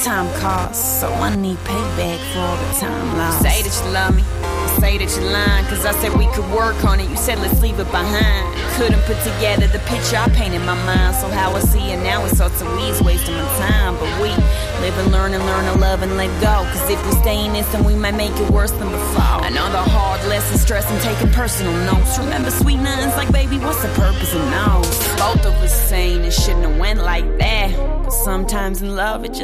time costs, so I need payback for all the time lost. Say that you love me, say that you're lying, cause I said we could work on it, you said let's leave it behind. Couldn't put together the picture I painted in my mind, so how I see it now it's sorts of weeds wasting my time. But we live and learn to love and let go, cause if we stay in this then we might make it worse than before. I know the hard lessons, stress and taking personal notes. Remember sweet nothings like baby, what's the purpose of no? Both of us saying it shouldn't have went like that, but sometimes in love it just